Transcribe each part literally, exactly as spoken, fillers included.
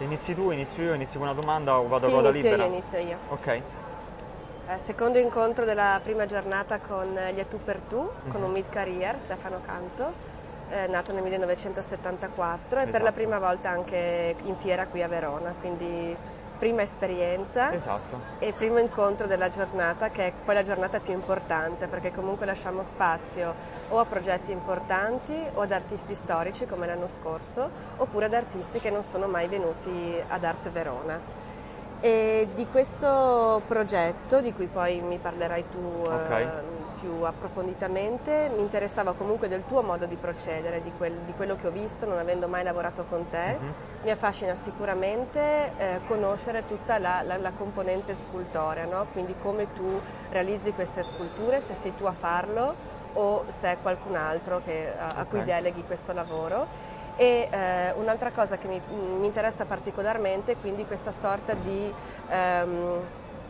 Inizi tu, inizio io, inizi con una domanda o vado Sì, a ruota inizio libera? io, inizio io. Ok. Eh, secondo incontro della prima giornata con gli A Tu per Tu, Mm-hmm. con un mid-career, Stefano Canto, eh, nato nel millenovecentosettantaquattro e per la Esatto. prima volta anche in fiera qui a Verona, quindi prima esperienza Esatto. e primo incontro della giornata, che è poi la giornata più importante, perché comunque lasciamo spazio o a progetti importanti o ad artisti storici come l'anno scorso, oppure ad artisti che non sono mai venuti ad Art Verona. E di questo progetto, di cui poi mi parlerai tu Okay. eh, più approfonditamente, mi interessava comunque del tuo modo di procedere, di, quel- di quello che ho visto, non avendo mai lavorato con te. Mhm. Mi affascina sicuramente eh, conoscere tutta la, la- la componente scultorea, no? Quindi come tu realizzi queste sculture, se sei tu a farlo o se è qualcun altro che- a, a cui Ok. deleghi questo lavoro. E eh, un'altra cosa che mi, mi interessa particolarmente è quindi questa sorta di ehm,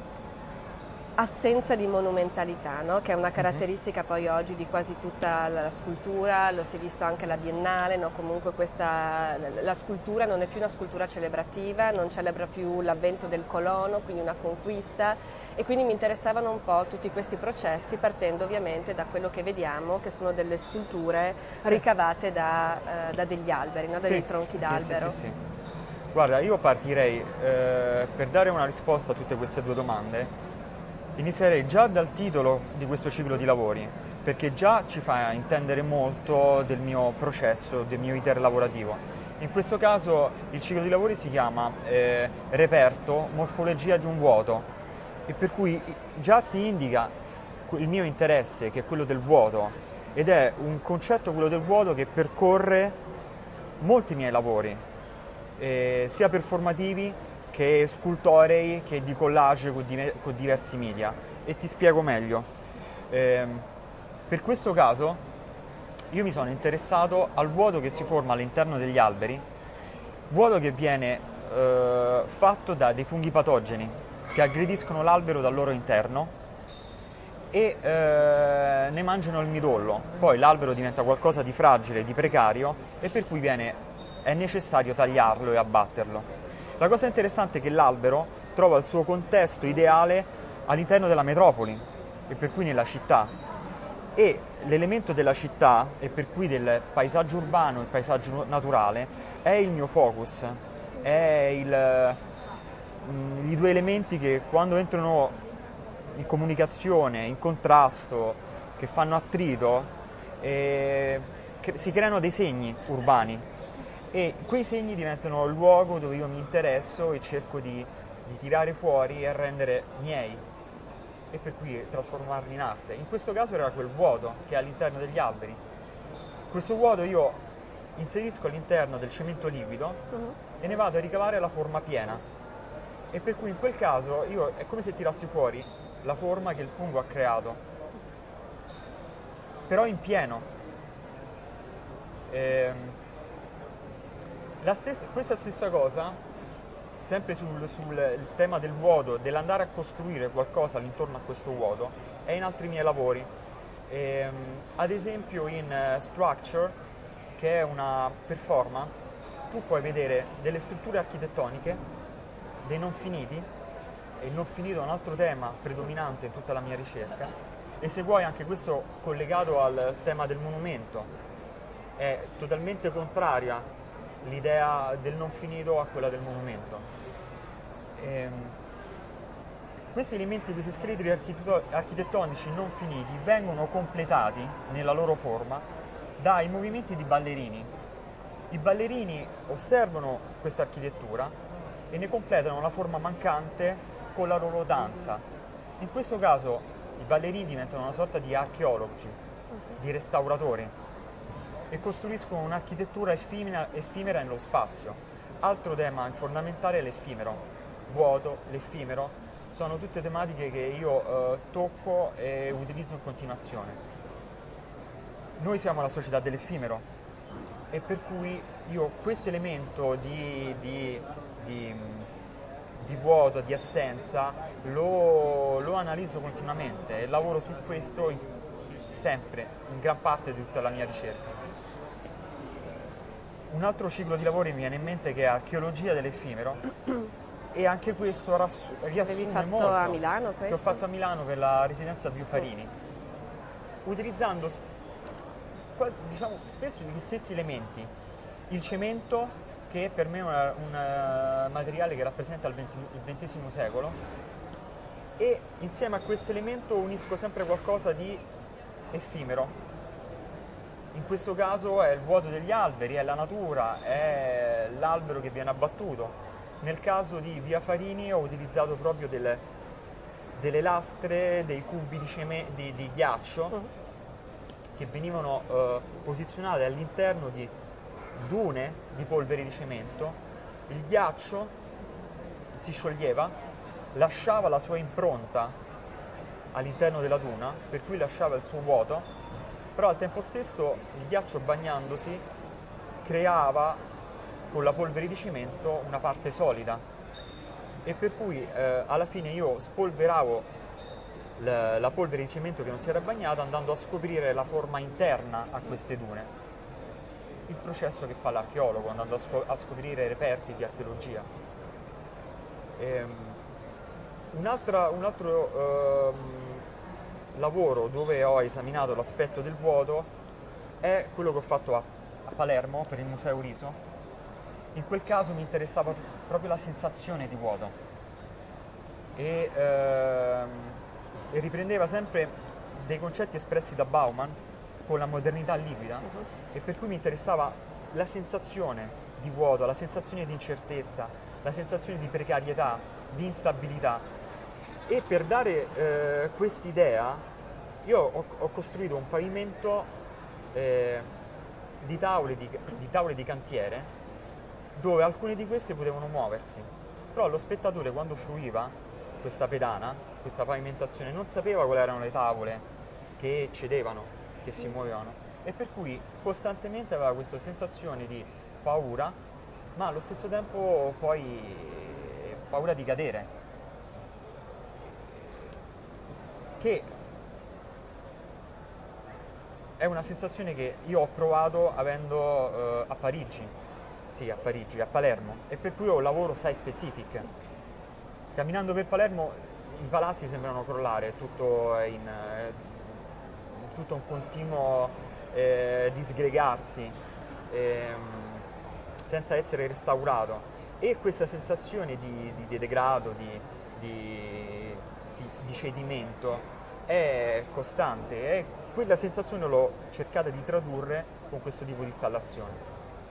assenza di monumentalità, no? Che è una caratteristica poi oggi di quasi tutta la, la scultura, lo si è visto anche alla Biennale, no? Comunque questa, la, la scultura non è più una scultura celebrativa, non celebra più l'avvento del colono, quindi una conquista, e quindi mi interessavano un po' tutti questi processi, partendo ovviamente da quello che vediamo, che sono delle sculture ricavate da, eh, da degli alberi, no? Da Sì, dei tronchi sì, d'albero. sì, sì, sì. Guarda, io partirei eh, per dare una risposta a tutte queste due domande. Inizierei già dal titolo di questo ciclo di lavori, perché già ci fa intendere molto del mio processo, del mio iter lavorativo. In questo caso il ciclo di lavori si chiama eh, Reperto, morfologia di un vuoto, e per cui già ti indica il mio interesse, che è quello del vuoto, ed è un concetto, quello del vuoto, che percorre molti miei lavori, eh, sia performativi che scultorei, che di collage con, dive- con diversi media. E ti spiego meglio. Ehm, per questo caso io mi sono interessato al vuoto che si forma all'interno degli alberi, vuoto che viene eh, fatto da dei funghi patogeni che aggrediscono l'albero dal loro interno e eh, ne mangiano il midollo. Poi l'albero diventa qualcosa di fragile, di precario, e per cui viene, è necessario tagliarlo e abbatterlo. La cosa interessante è che l'albero trova il suo contesto ideale all'interno della metropoli, e per cui nella città. E l'elemento della città, e per cui del paesaggio urbano e paesaggio naturale, è il mio focus, è il, mm, i due elementi che quando entrano in comunicazione, in contrasto, che fanno attrito, eh, che si creano dei segni urbani, e quei segni diventano il luogo dove io mi interesso e cerco di, di tirare fuori e rendere miei, e per cui trasformarli in arte. In questo caso era quel vuoto che è all'interno degli alberi. Questo vuoto io inserisco all'interno del cemento liquido Mhm. e ne vado a ricavare la forma piena, e per cui in quel caso io è come se tirassi fuori la forma che il fungo ha creato, però in pieno. Ehm, la stessa, questa stessa cosa, sempre sul, sul tema del vuoto, dell'andare a costruire qualcosa all'intorno a questo vuoto, è in altri miei lavori. Ehm, ad esempio in uh, Structure, che è una performance, tu puoi vedere delle strutture architettoniche, dei non finiti, e il non finito è un altro tema predominante in tutta la mia ricerca, e se vuoi anche questo collegato al tema del monumento, è totalmente contraria l'idea del non finito a quella del monumento. Ehm, questi elementi, questi scheletri architetto- architettonici non finiti vengono completati nella loro forma dai movimenti di ballerini. I ballerini osservano questa architettura e ne completano la forma mancante con la loro danza. In questo caso i ballerini diventano una sorta di archeologi, di restauratori, e costruiscono un'architettura effimera, effimera nello spazio. Altro tema fondamentale è l'effimero, vuoto, l'effimero, sono tutte tematiche che io eh, tocco e utilizzo in continuazione. Noi siamo la società dell'effimero, e per cui io questo elemento di, di, di, di vuoto, di assenza, lo, lo analizzo continuamente e lavoro su questo in, sempre, in gran parte di tutta la mia ricerca. un altro ciclo di lavori mi viene in mente che è archeologia dell'effimero e anche questo rassu- riassume fatto molto a Milano che ho questo? fatto a Milano per la residenza Biofarini, utilizzando sp- qua- diciamo, spesso gli stessi elementi. Il cemento, che per me è una- un eh, materiale che rappresenta il venti il ventesimo secolo, e insieme a questo elemento unisco sempre qualcosa di effimero. In questo caso è il vuoto degli alberi, è la natura, è l'albero che viene abbattuto. Nel caso di Via Farini ho utilizzato proprio delle, delle lastre, dei cubi di, ceme- di, di ghiaccio Mm. che venivano eh, posizionate all'interno di dune di polvere di cemento. Il ghiaccio si scioglieva, lasciava la sua impronta all'interno della duna, per cui lasciava il suo vuoto, però al tempo stesso il ghiaccio bagnandosi creava con la polvere di cemento una parte solida, e per cui eh, alla fine io spolveravo la, la polvere di cemento che non si era bagnata andando a scoprire la forma interna a queste dune. Il processo che fa l'archeologo andando a, scop- a scoprire reperti di archeologia. Ehm, un'altra, un altro ehm, lavoro dove ho esaminato l'aspetto del vuoto è quello che ho fatto a, a Palermo per il Museo Riso. In quel caso mi interessava proprio la sensazione di vuoto e, ehm, e riprendeva sempre dei concetti espressi da Bauman con la modernità liquida, Mhm. e per cui mi interessava la sensazione di vuoto, la sensazione di incertezza, la sensazione di precarietà, di instabilità. E per dare eh, quest'idea io ho, ho costruito un pavimento eh, di, tavole di, di tavole di cantiere, dove alcune di queste potevano muoversi, però lo spettatore, quando fruiva questa pedana, questa pavimentazione, non sapeva quali erano le tavole che cedevano, che si muovevano, e per cui costantemente aveva questa sensazione di paura, ma allo stesso tempo poi paura di cadere, che è una sensazione che io ho provato avendo eh, a Parigi, sì, a Parigi, a Palermo, e per cui ho un lavoro site specific. Sì. Camminando per Palermo i palazzi sembrano crollare, tutto è in eh, tutto un continuo eh, disgregarsi ehm, senza essere restaurato, e questa sensazione di, di- di degrado, di, di- di- di cedimento è costante, e quella sensazione l'ho cercata di tradurre con questo tipo di installazione.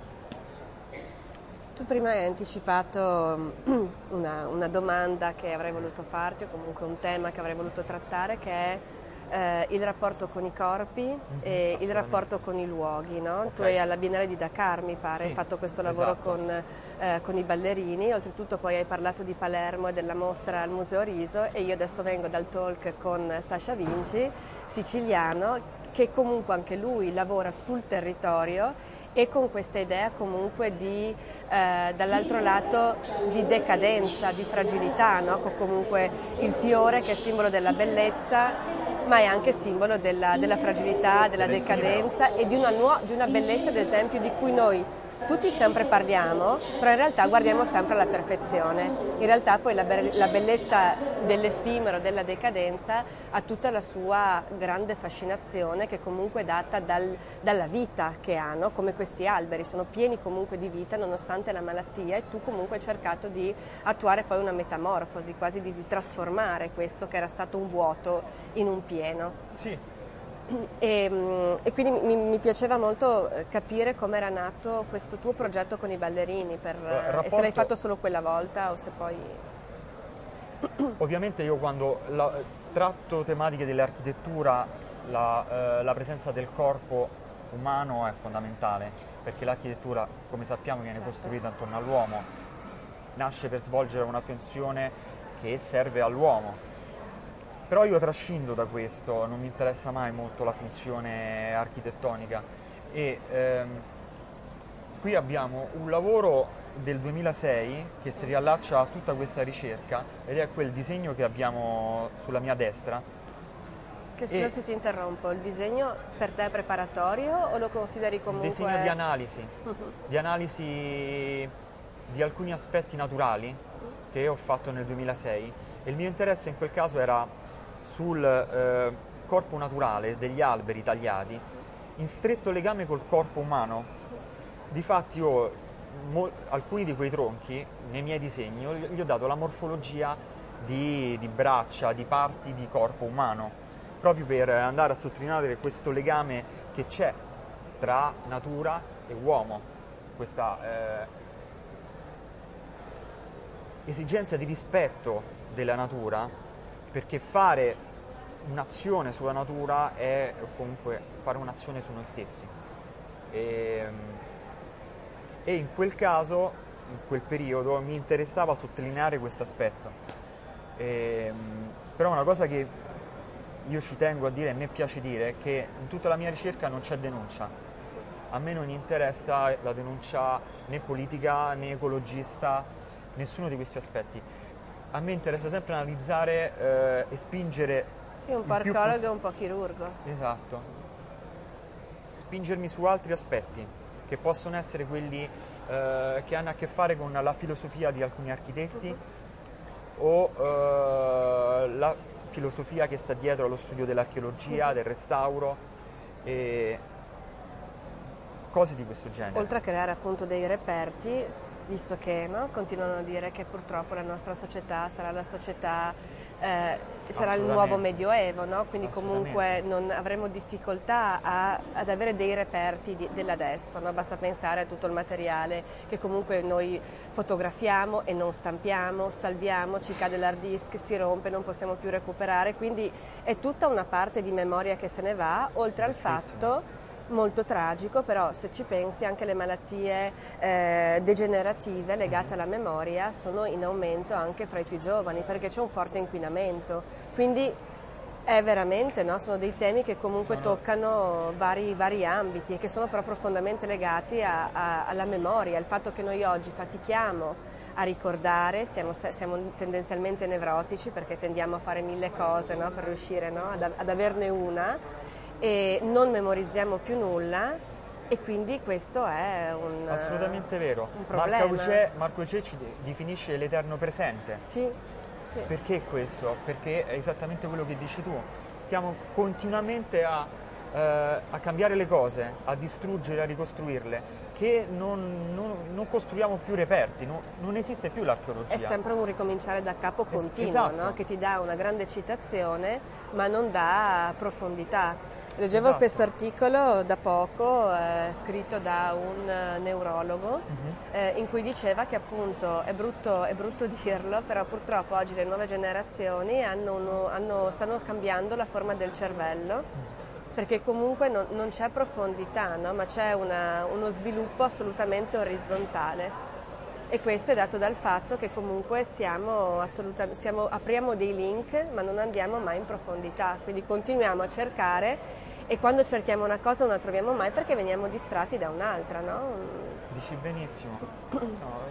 Tu prima hai anticipato una, una domanda che avrei voluto farti, o comunque un tema che avrei voluto trattare, che è eh, il rapporto con i corpi e il assolutamente. rapporto con i luoghi, no? Ok. Tu hai alla Biennale di Dakar, mi pare, Sì, hai fatto questo lavoro esatto. con, eh, con i ballerini, oltretutto poi hai parlato di Palermo e della mostra al Museo Riso, e io adesso vengo dal talk con Sasha Vinci, siciliano, che comunque anche lui lavora sul territorio e con questa idea comunque di, eh, dall'altro lato, di decadenza, di fragilità, no? Con comunque il fiore che è simbolo della bellezza, ma è anche simbolo della, della fragilità, della decadenza e di una, nuo- di una bellezza, ad esempio, di cui noi tutti sempre parliamo, però in realtà guardiamo sempre alla perfezione. In realtà poi la, be- la bellezza dell'effimero, della decadenza, ha tutta la sua grande fascinazione, che comunque è data dal- dalla vita che hanno, come questi alberi, sono pieni comunque di vita nonostante la malattia, e tu comunque hai cercato di attuare poi una metamorfosi, quasi di, di trasformare questo che era stato un vuoto in un pieno. Sì, E, e quindi mi, mi piaceva molto capire come era nato questo tuo progetto con i ballerini, per, rapporto... e se l'hai fatto solo quella volta o se poi... Ovviamente io quando la, tratto tematiche dell'architettura, la, eh, la presenza del corpo umano è fondamentale, perché l'architettura, come sappiamo, viene Certo. costruita intorno all'uomo, nasce per svolgere una funzione che serve all'uomo. Però io trascindo da questo, non mi interessa mai molto la funzione architettonica, e ehm, qui abbiamo un lavoro del duemilasei che si riallaccia a tutta questa ricerca, ed è quel disegno che abbiamo sulla mia destra, Che scusa e se ti interrompo, il disegno per te è preparatorio o lo consideri comunque... disegno di analisi, di analisi di alcuni aspetti naturali che ho fatto nel duemilasei, e il mio interesse in quel caso era sul eh, corpo naturale degli alberi tagliati in stretto legame col corpo umano. Difatti ho mo- alcuni di quei tronchi nei miei disegni gli ho dato la morfologia di, di braccia, di parti di corpo umano, proprio per andare a sottolineare questo legame che c'è tra natura e uomo, questa eh, esigenza di rispetto della natura, perché fare un'azione sulla natura è comunque fare un'azione su noi stessi. E, e in quel caso, in quel periodo, mi interessava sottolineare questo aspetto. E, però una cosa che io ci tengo a dire, a me piace dire, è che in tutta la mia ricerca non c'è denuncia. A me non interessa la denuncia né politica né ecologista, nessuno di questi aspetti. A me interessa sempre analizzare eh, e spingere. Sì, un po' archeologo e un po' chirurgo. Esatto. Spingermi su altri aspetti, che possono essere quelli eh, che hanno a che fare con la filosofia di alcuni architetti uh-huh. o eh, la filosofia che sta dietro allo studio dell'archeologia, uh-huh. del restauro e cose di questo genere. Oltre a creare appunto dei reperti, visto che no, continuano a dire che purtroppo la nostra società sarà la società, eh, sarà il nuovo medioevo, no? Quindi comunque non avremo difficoltà a, ad avere dei reperti di, dell'adesso, no? Basta pensare a tutto il materiale che comunque noi fotografiamo e non stampiamo, salviamo, ci cade l'hard disk, si rompe, non possiamo più recuperare, quindi è tutta una parte di memoria che se ne va, oltre al fatto molto tragico, però se ci pensi anche le malattie eh, degenerative legate alla memoria sono in aumento anche fra i più giovani, perché c'è un forte inquinamento, quindi è veramente, no? Sono dei temi che comunque sono... toccano vari, vari ambiti e che sono però profondamente legati a, a, alla memoria, il fatto che noi oggi fatichiamo a ricordare, siamo, siamo tendenzialmente nevrotici perché tendiamo a fare mille cose, no? Per riuscire, no? ad, ad averne una, e non memorizziamo più nulla, e quindi questo è un assolutamente vero. Un problema. Marco Ucè ci definisce l'eterno presente. Sì, sì. Perché questo? Perché è esattamente quello che dici tu. Stiamo continuamente a, eh, a cambiare le cose, a distruggere, a ricostruirle, che non, non, non costruiamo più reperti, non, non esiste più l'archeologia. È sempre un ricominciare da capo continuo, es- esatto. no? Che ti dà una grande citazione ma non dà profondità. Leggevo esatto. questo articolo da poco, eh, scritto da un uh, neurologo, uh-huh. eh, in cui diceva che appunto, è brutto, è brutto dirlo, però purtroppo oggi le nuove generazioni hanno uno, hanno, stanno cambiando la forma del cervello, uh-huh. perché comunque non, non c'è profondità, no? Ma c'è una, uno sviluppo assolutamente orizzontale. E questo è dato dal fatto che comunque siamo assolutamente, siamo, apriamo dei link ma non andiamo mai in profondità, quindi continuiamo a cercare e quando cerchiamo una cosa non la troviamo mai perché veniamo distratti da un'altra, no? Dici benissimo. No,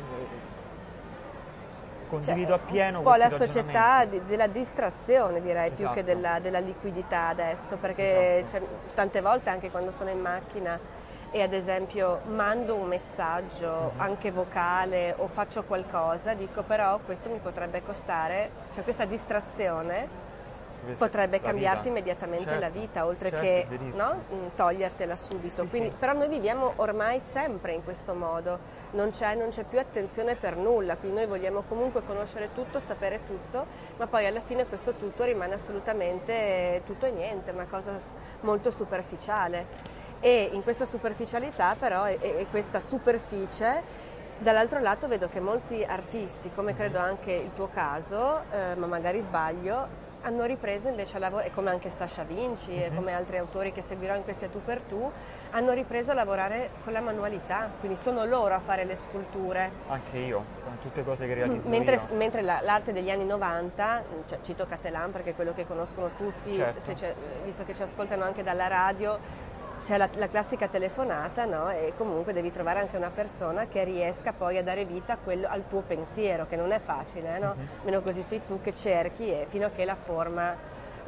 condivido cioè, appieno un po' la società di, della distrazione, direi, esatto. più che della, della liquidità adesso, perché esatto. cioè, tante volte anche quando sono in macchina e ad esempio mando un messaggio uh-huh. anche vocale o faccio qualcosa, dico però questo mi potrebbe costare, cioè questa distrazione potrebbe cambiarti vita. immediatamente certo, la vita, oltre certo, che no? togliertela subito. Sì, quindi, sì. Però noi viviamo ormai sempre in questo modo, non c'è, non c'è più attenzione per nulla, quindi noi vogliamo comunque conoscere tutto, sapere tutto, ma poi alla fine questo tutto rimane assolutamente tutto e niente, una cosa molto superficiale. E in questa superficialità però e, e questa superficie, dall'altro lato vedo che molti artisti, come credo anche il tuo caso, eh, ma magari sbaglio, hanno ripreso invece a lavorare, come anche Sasha Vinci mm-hmm. e come altri autori che seguirò in queste tu per tu, hanno ripreso a lavorare con la manualità, quindi sono loro a fare le sculture. Anche io, con tutte cose che realizzo mentre, io. Mentre la, l'arte degli anni novanta, cioè, cito Cattelan perché è quello che conoscono tutti, certo. se visto che ci ascoltano anche dalla radio, c'è la, la classica telefonata, no? E comunque devi trovare anche una persona che riesca poi a dare vita a quello, al tuo pensiero, che non è facile, no? Mm-hmm. Meno così sei tu che cerchi e fino a che la forma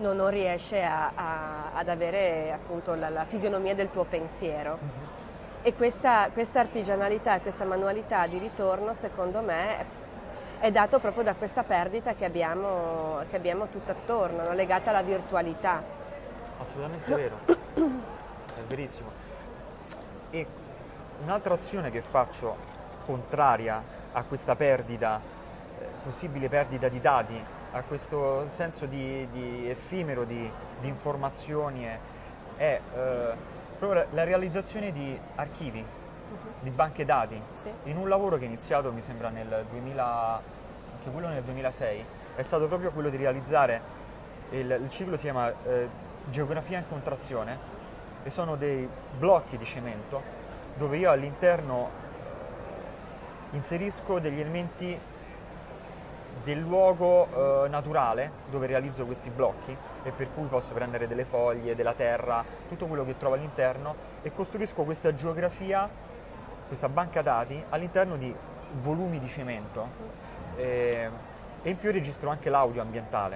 non, non riesce a, a, ad avere appunto la, la fisionomia del tuo pensiero. Mm-hmm. E questa, questa artigianalità e questa manualità di ritorno, secondo me, è, è dato proprio da questa perdita che abbiamo, che abbiamo tutto attorno, no? Legata alla virtualità. Assolutamente vero, è verissimo. E un'altra azione che faccio contraria a questa perdita, eh, possibile perdita di dati, a questo senso di, di effimero di, di informazioni, è, è eh, proprio la realizzazione di archivi, uh-huh. di banche dati, sì. In un lavoro che è iniziato, mi sembra, nel duemila, anche quello nel duemilasei, è stato proprio quello di realizzare, il, il ciclo si chiama eh, Geografia in contrazione, e sono dei blocchi di cemento dove io all'interno inserisco degli elementi del luogo eh, naturale dove realizzo questi blocchi, e per cui posso prendere delle foglie, della terra, tutto quello che trovo all'interno, e costruisco questa geografia, questa banca dati all'interno di volumi di cemento, e, e in più registro anche l'audio ambientale,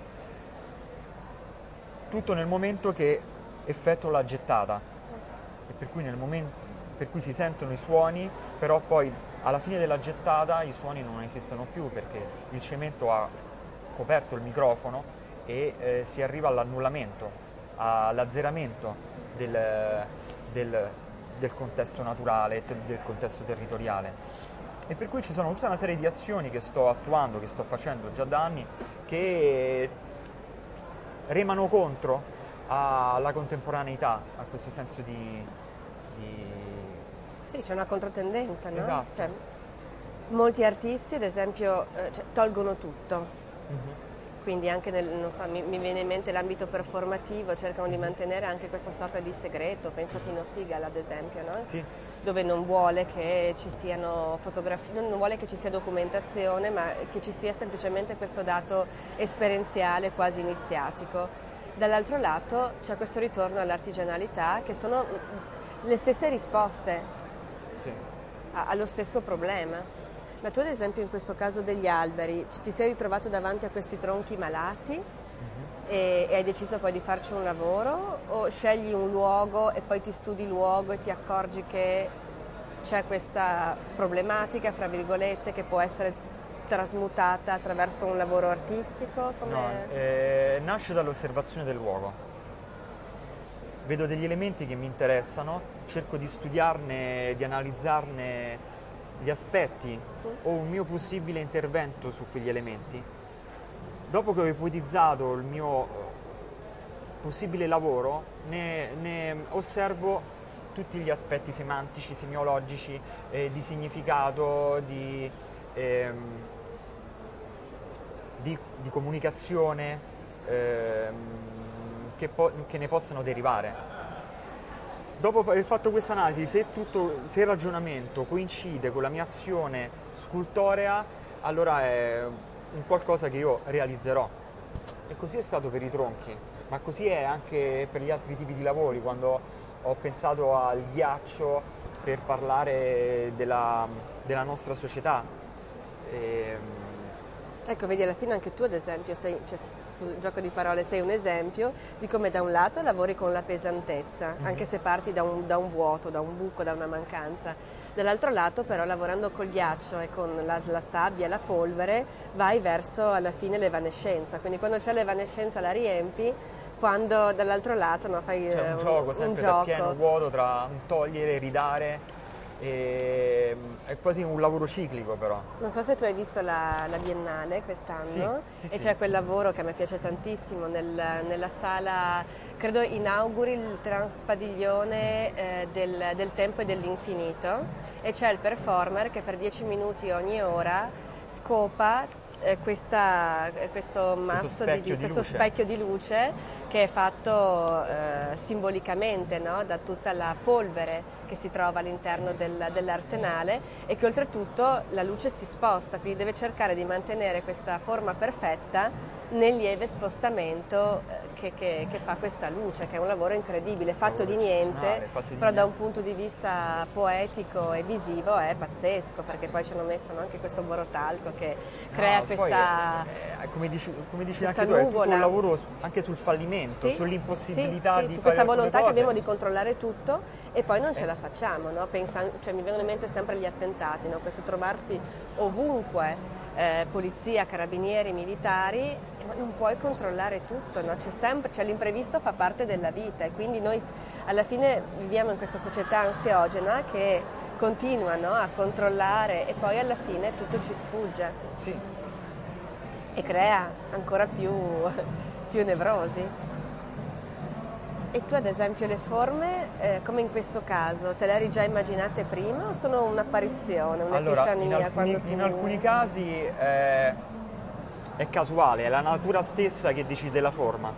tutto nel momento che effettuo la gettata, e per cui nel momento per cui si sentono i suoni, però poi alla fine della gettata i suoni non esistono più perché il cemento ha coperto il microfono, e eh, si arriva all'annullamento, all'azzeramento del, del, del contesto naturale, del contesto territoriale. E per cui ci sono tutta una serie di azioni che sto attuando, che sto facendo già da anni, che remano contro alla contemporaneità, a questo senso di... di... Sì, c'è una controtendenza, no? Esatto. Cioè, molti artisti, ad esempio, eh, cioè, tolgono tutto. Mm-hmm. Quindi anche nel, non so, mi, mi viene in mente l'ambito performativo, cercano di mantenere anche questa sorta di segreto, penso a Tino Seagal ad esempio, no? Sì. Dove non vuole che ci siano fotografie, non vuole che ci sia documentazione, ma che ci sia semplicemente questo dato esperienziale quasi iniziatico. Dall'altro lato c'è questo ritorno all'artigianalità, che sono le stesse risposte, sì, a, allo stesso problema. Ma tu ad esempio in questo caso degli alberi ti sei ritrovato davanti a questi tronchi malati, mm-hmm, e, e hai deciso poi di farci un lavoro, o scegli un luogo e poi ti studi il luogo e ti accorgi che c'è questa problematica, fra virgolette, che può essere trasmutata attraverso un lavoro artistico? Come... No, eh, nasce dall'osservazione del luogo. Vedo degli elementi che mi interessano, cerco di studiarne, di analizzarne gli aspetti o un mio possibile intervento su quegli elementi. Dopo che ho ipotizzato il mio possibile lavoro, ne, ne osservo tutti gli aspetti semantici, semiologici, eh, di significato, di, ehm, di, di comunicazione, ehm, che, po- che ne possono derivare. Dopo aver fatto questa analisi, se, tutto, se il ragionamento coincide con la mia azione scultorea, allora è un qualcosa che io realizzerò. E così è stato per i tronchi, ma così è anche per gli altri tipi di lavori. Quando ho pensato al ghiaccio per parlare della, della nostra società. E, Ecco, vedi, alla fine anche tu ad esempio, sei, cioè, scusa, gioco di parole, sei un esempio di come da un lato lavori con la pesantezza, mm-hmm, anche se parti da un, da un vuoto, da un buco, da una mancanza. Dall'altro lato però, lavorando col ghiaccio e con la, la sabbia e la polvere, vai verso alla fine l'evanescenza, quindi quando c'è l'evanescenza la riempi, quando dall'altro lato, no, fai c'è un, un gioco sempre un da gioco. pieno vuoto tra un togliere, ridare. E è quasi un lavoro ciclico, però. Non so se tu hai visto la, la Biennale quest'anno, sì, sì, e sì. C'è quel lavoro che a me piace tantissimo nel, nella sala, credo inauguri il transpadiglione eh, del, del tempo e dell'infinito, e c'è il performer che per dieci minuti ogni ora scopa eh, questa, questo masso, questo specchio di, di, di, questo luce. specchio di luce che è fatto eh, simbolicamente, no? Da tutta la polvere che si trova all'interno del, dell'arsenale, e che oltretutto la luce si sposta, quindi deve cercare di mantenere questa forma perfetta nel lieve spostamento eh, che, che, che fa questa luce, che è un lavoro incredibile, fatto di niente, fatto di però niente. da un punto di vista poetico e visivo è pazzesco, perché poi ci hanno messo anche questo borotalco che crea No, questa... Poi, eh, come dici, come dici questa anche tu, è tutto nuvola. un lavoro anche sul fallimento, Sì, sull'impossibilità sì, di sì, su fare questa alcune volontà che cose. abbiamo di controllare tutto e poi non ce Eh. la facciamo, no? Pensa- cioè, mi vengono in mente sempre gli attentati, no? Questo trovarsi ovunque, eh, polizia, carabinieri, militari, ma non puoi controllare tutto, no? C'è sempre, cioè, l'imprevisto fa parte della vita e quindi noi alla fine viviamo in questa società ansiogena che continua, no? A controllare e poi alla fine tutto ci sfugge Sì. e crea ancora più, più nevrosi. E tu ad esempio le forme, eh, come in questo caso, te le eri già immaginate prima o sono un'apparizione, Allora, un'epifania in alcuni, quando tu... in alcuni casi eh, è casuale, è la natura stessa che decide la forma.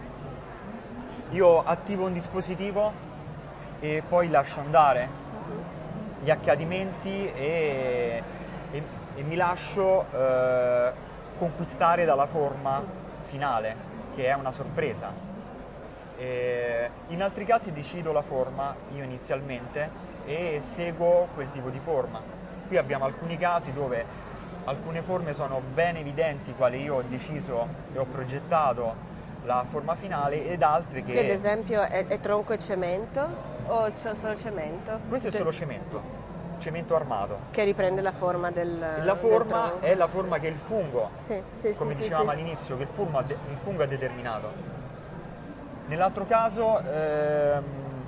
Io attivo un dispositivo e poi lascio andare gli accadimenti e, e- e mi lascio eh, conquistare dalla forma finale, che è una sorpresa. E in altri casi decido la forma io inizialmente e seguo quel tipo di forma. Qui abbiamo alcuni casi dove alcune forme sono ben evidenti, quali io ho deciso e ho progettato la forma finale, ed altre che... Qui ad esempio è, è tronco e cemento o c'è solo cemento? Questo è Tutte- solo cemento, cemento armato. Che riprende la forma del La del forma tronco. è la forma che il fungo, Sì, sì, come sì, sì, dicevamo sì. all'inizio, che il fungo, ha de- il fungo ha determinato. Nell'altro caso ehm,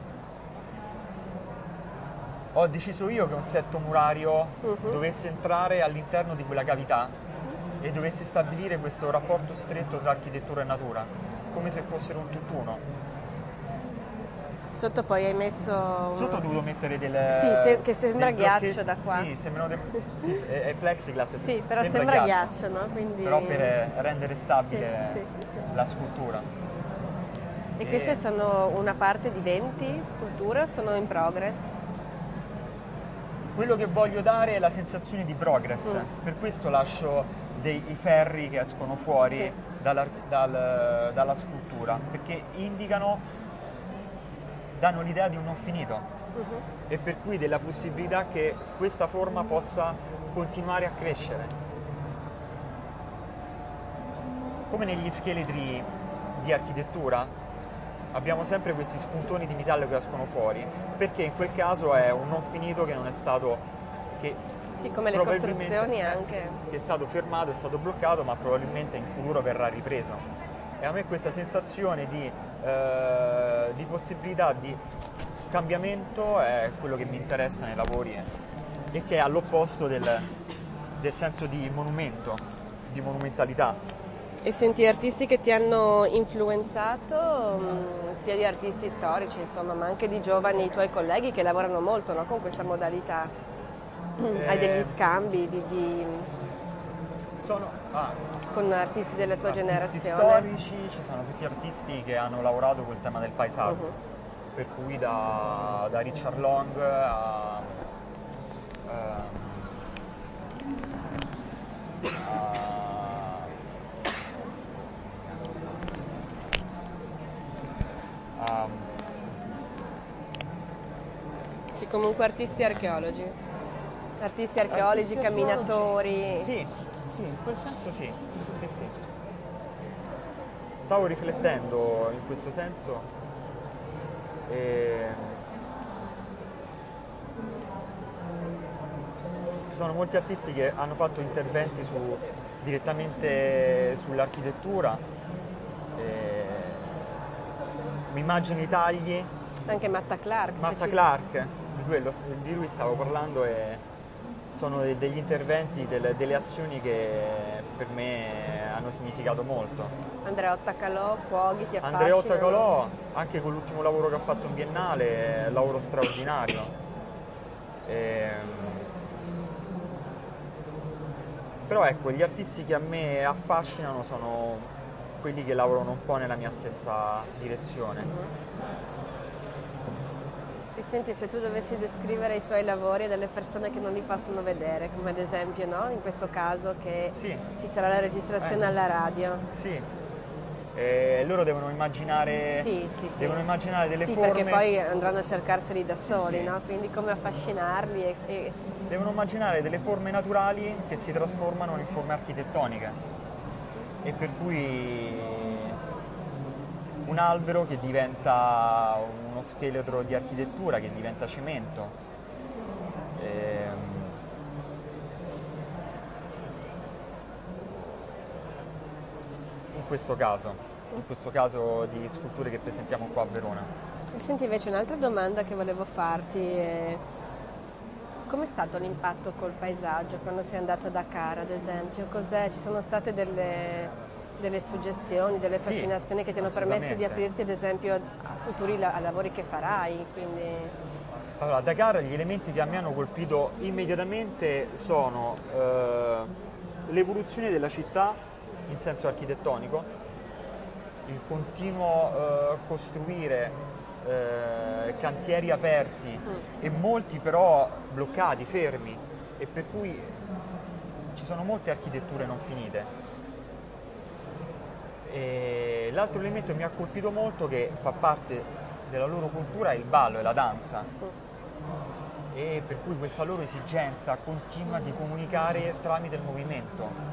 ho deciso io che un setto murario Mhm. dovesse entrare all'interno di quella cavità e dovesse stabilire questo rapporto stretto tra architettura e natura, come se fossero un tutt'uno. Sotto poi hai messo... uno- Sotto ho dovuto mettere del... Sì, se- che sembra dei blocchi- ghiaccio da qua. Sì, sembrano de- sì, è è plexiglass. Sì, però sembra ghiaccio, no? Quindi... Però per eh, rendere stabile Sì, sì, sì, sì. la scultura. E queste sono una parte di venti sculture o sono in progress? Quello che voglio dare è la sensazione di progress, Mm. per questo lascio dei i ferri che escono fuori Sì. dalla, dal- dalla scultura, perché indicano, danno l'idea di un non finito Mhm. e per cui della possibilità che questa forma possa continuare a crescere. Come negli scheletri di architettura abbiamo sempre questi spuntoni di metallo che escono fuori, perché in quel caso è un non finito che non è stato, che Sì, come le probabilmente costruzioni è- anche. che è stato fermato, è stato bloccato, ma probabilmente in futuro verrà ripreso. E a me questa sensazione di, eh, di possibilità di cambiamento è quello che mi interessa nei lavori e, e che è all'opposto del, del senso di monumento, di monumentalità. E senti artisti che ti hanno influenzato, mh, sia di artisti storici, insomma, ma anche di giovani tuoi colleghi che lavorano molto, no, con questa modalità. Hai degli Eh, scambi di, di- Sono ah, con artisti della tua artisti generazione? storici, ci sono tutti artisti che hanno lavorato col tema del paesaggio, Mhm. per cui da, da Richard Long a, ehm, a- a- Sì, comunque artisti archeologi. Artisti archeologi, artisti camminatori. archeologi. Sì, sì, in quel senso sì. Sì, sì, sì. Stavo riflettendo in questo senso e ci sono molti artisti che hanno fatto interventi su, direttamente sull'architettura. E mi immagino i tagli. Anche Marta Clark. se Marta ci- Clark, di, quello, di lui stavo parlando, e sono de- degli interventi, delle, delle azioni che per me hanno significato molto. Andreotta Calò, Cuoghi, ti affascinano? Andreotta Colò, anche con l'ultimo lavoro che ha fatto in Biennale, è un lavoro straordinario. Ehm, Però ecco, gli artisti che a me affascinano sono quelli che lavorano un po' nella mia stessa direzione. E senti, se tu dovessi descrivere i tuoi lavori a delle persone che non li possono vedere, come ad esempio, no? In questo caso che Sì. ci sarà la registrazione Eh. alla radio, Sì, Eh, loro devono immaginare, sì, sì, sì. devono immaginare delle sì, forme. Perché poi andranno a cercarseli da soli, sì. no? Quindi come affascinarli e, e... Devono immaginare delle forme naturali che si trasformano in forme architettoniche. E per cui un albero che diventa uno scheletro di architettura, che diventa cemento. Ehm, in questo caso, in questo caso di sculture che presentiamo qua a Verona. Senti, invece un'altra domanda che volevo farti è: com'è stato l'impatto col paesaggio quando sei andato a Dakar, ad esempio? Cos'è? Ci sono state delle, delle suggestioni, delle Sì, fascinazioni che ti hanno permesso di aprirti, ad esempio, a futuri la- a lavori che farai? Quindi... Allora, a Dakar gli elementi che a me hanno colpito immediatamente sono eh, l'evoluzione della città in senso architettonico, il continuo eh, costruire eh, cantieri aperti e molti però bloccati, fermi, e per cui ci sono molte architetture non finite. E l'altro elemento che mi ha colpito molto, che fa parte della loro cultura, è il ballo e la danza, e per cui questa loro esigenza continua di comunicare tramite il movimento.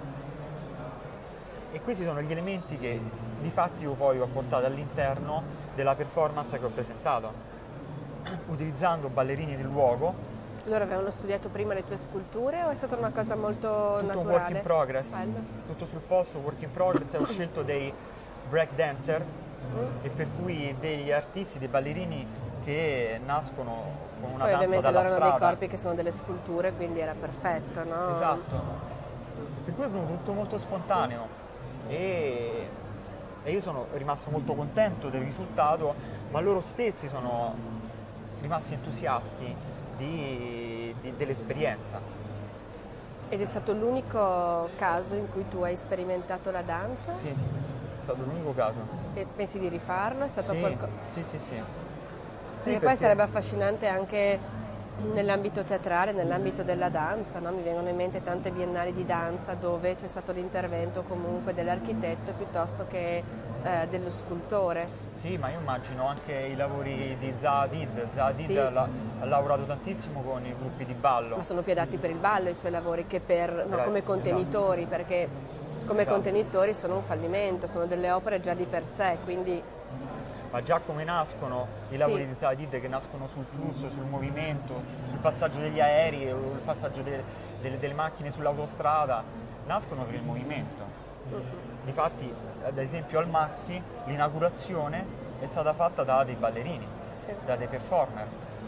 E questi sono gli elementi che di fatto io poi ho portato all'interno della performance che ho presentato, utilizzando ballerini del luogo. Loro avevano studiato prima le tue sculture o è stata una cosa molto tutto naturale? Work in progress, Bello. tutto sul posto, work in progress. Ho scelto dei break dancer, e per cui degli artisti, dei ballerini che nascono con una Poi danza ovviamente dalla loro hanno strada. dei corpi che sono delle sculture, quindi era perfetto, no? Esatto. Per cui è venuto tutto molto spontaneo e, e io sono rimasto molto contento del risultato, ma loro stessi sono rimasti entusiasti di, di, dell'esperienza. Ed è stato l'unico caso in cui tu hai sperimentato la danza? Sì, è stato l'unico caso. E pensi di rifarlo? È stato Sì, qualco- sì, sì, sì. Sì, Perché poi sarebbe affascinante anche nell'ambito teatrale, nell'ambito della danza, no? Mi vengono in mente tante biennali di danza dove c'è stato l'intervento comunque dell'architetto piuttosto che eh, dello scultore. Sì, ma io immagino anche i lavori di Zaha Hadid. Zaha Hadid Sì. ha, ha lavorato tantissimo con i gruppi di ballo. Ma sono più adatti per il ballo i suoi lavori che per, no, Esatto. come contenitori, perché come Esatto. contenitori sono un fallimento, sono delle opere già di per sé, quindi Ma già come nascono i Sì. lavori di Zaha Hadid, che nascono sul flusso, sul movimento, sul passaggio degli aerei o il passaggio de- delle, delle macchine sull'autostrada, nascono per il movimento. Difatti, ad esempio al Maxi, l'inaugurazione è stata fatta da dei ballerini, Sì. da dei performer,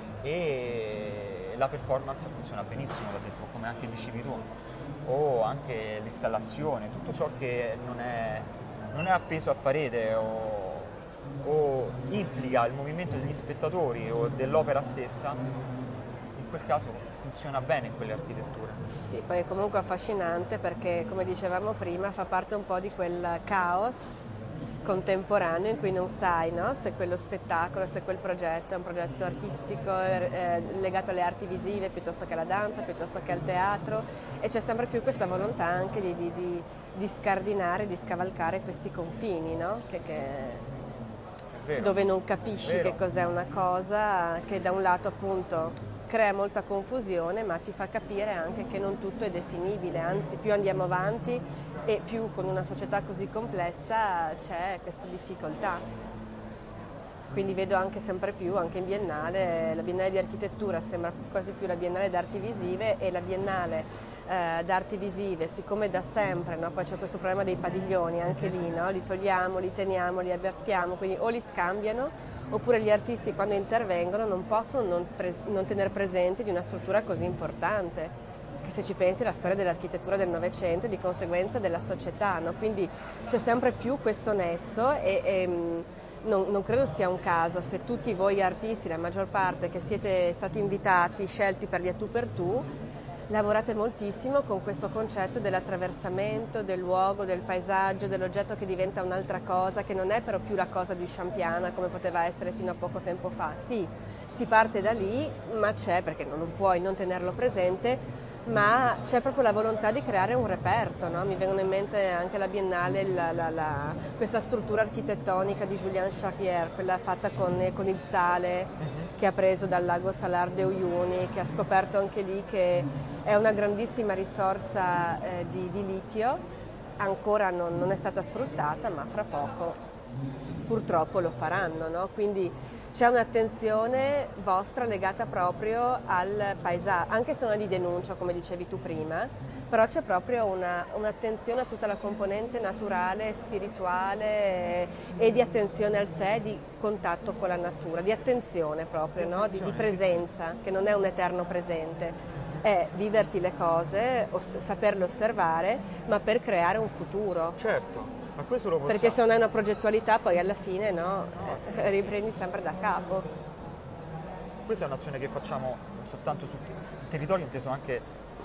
e la performance funziona benissimo, l'ha detto, come anche dicevi tu, o anche l'installazione, tutto ciò che non è, non è appeso a parete o o implica il movimento degli spettatori o dell'opera stessa, in quel caso funziona bene in quelle architetture. sì, poi è comunque affascinante perché, come dicevamo prima, fa parte un po' di quel caos contemporaneo in cui non sai, no? Se quello spettacolo, se quel progetto è un progetto artistico eh, legato alle arti visive piuttosto che alla danza, piuttosto che al teatro, e c'è sempre più questa volontà anche di, di, di, di scardinare, di scavalcare questi confini, no? Che, che... Vero. dove non capisci Vero. che cos'è una cosa, che da un lato appunto crea molta confusione, ma ti fa capire anche che non tutto è definibile, anzi più andiamo avanti e più con una società così complessa c'è questa difficoltà. Quindi vedo anche sempre più, anche in Biennale, la Biennale di Architettura sembra quasi più la Biennale d'Arti Visive, e la Biennale eh, d'Arti Visive, siccome da sempre, no? Poi c'è questo problema dei padiglioni, anche lì, no? Li togliamo, li teniamo, li abbattiamo, quindi o li scambiano, oppure gli artisti quando intervengono non possono non, pres- non tenere presente di una struttura così importante, che se ci pensi è la storia dell'architettura del Novecento e di conseguenza della società, no? Quindi c'è sempre più questo nesso e... e Non, non credo sia un caso se tutti voi artisti, la maggior parte che siete stati invitati, scelti per gli a tu per tu, lavorate moltissimo con questo concetto dell'attraversamento, del luogo, del paesaggio, dell'oggetto che diventa un'altra cosa, che non è però più la cosa di Champiana come poteva essere fino a poco tempo fa. Sì, si parte da lì, ma c'è, perché non puoi non tenerlo presente, ma c'è proprio la volontà di creare un reperto, no? Mi vengono in mente anche la Biennale, la, la, la, questa struttura architettonica di Julien Charrière, quella fatta con, con il sale, uh-huh. che ha preso dal lago Salar de Uyuni, che ha scoperto anche lì che è una grandissima risorsa eh, di, di litio, ancora non, non è stata sfruttata, ma fra poco purtroppo lo faranno, no? Quindi c'è un'attenzione vostra legata proprio al paesaggio, anche se non è di denuncia, come dicevi tu prima, però c'è proprio una, un'attenzione a tutta la componente naturale, spirituale e di attenzione al sé, di contatto con la natura, di attenzione proprio, no? di, di presenza, che non è un eterno presente, è viverti le cose, oss- saperle osservare, ma per creare un futuro. Certo. Ma questo lo possiamo... Perché se non hai una progettualità poi alla fine no, no eh, sì, sì, riprendi sì. sempre da capo. Questa è un'azione che facciamo non soltanto sul territorio, inteso anche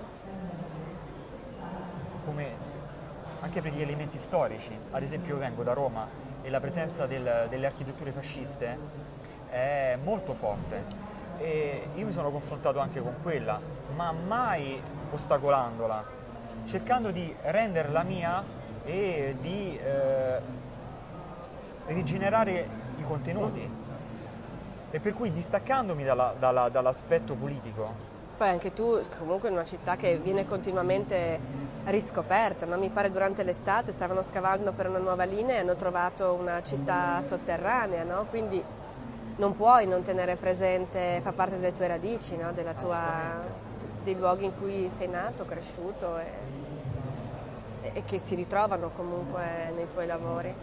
come anche per gli elementi storici. Ad esempio io vengo da Roma e la presenza del, delle architetture fasciste è molto forte e io mi sono confrontato anche con quella, ma mai ostacolandola, cercando di renderla mia e di eh, rigenerare i contenuti e per cui distaccandomi dalla, dalla, dall'aspetto politico. Poi anche tu comunque in una città che viene continuamente riscoperta, no? Mi pare durante l'estate stavano scavando per una nuova linea e hanno trovato una città sotterranea, no? Quindi non puoi non tenere presente, fa parte delle tue radici, no? Della tua, dei luoghi in cui sei nato, cresciuto e e che si ritrovano comunque nei tuoi lavori.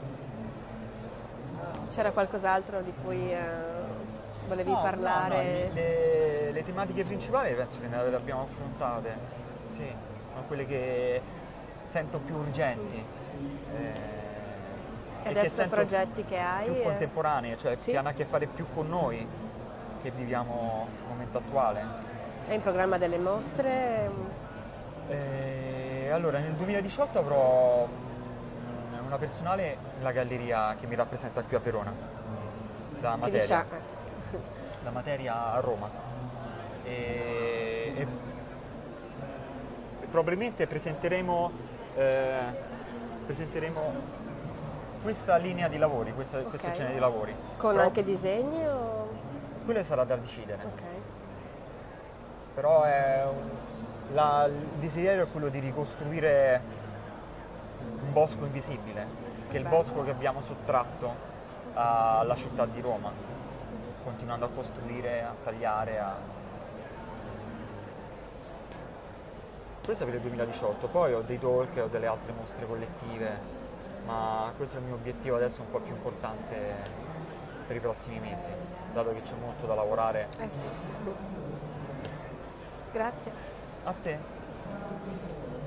C'era qualcos'altro di cui eh, volevi no, parlare? No, no, le, le tematiche principali penso che ne abbiamo affrontate, sì, sono quelle che sento più urgenti. Eh, e adesso i progetti che hai? Più contemporanei, cioè sì? che hanno a che fare più con noi, che viviamo il momento attuale. È in programma delle mostre? Eh, allora, nel duemiladiciotto avrò mh, una personale nella galleria che mi rappresenta qui a Verona, da Materia, dicia... da Materia a Roma. E, e, e probabilmente presenteremo, eh, presenteremo questa linea di lavori, questa, okay. questa genere di lavori. Con Però, anche disegni o...? Quello sarà da decidere. Okay. Però è un... La, il desiderio è quello di ricostruire un bosco invisibile, che è il bosco che abbiamo sottratto alla città di Roma, continuando a costruire, a tagliare, a... Questo è per il duemiladiciotto, poi ho dei talk, ho delle altre mostre collettive, ma questo è il mio obiettivo adesso un po' più importante per i prossimi mesi, dato che c'è molto da lavorare. Eh sì. Grazie. A te.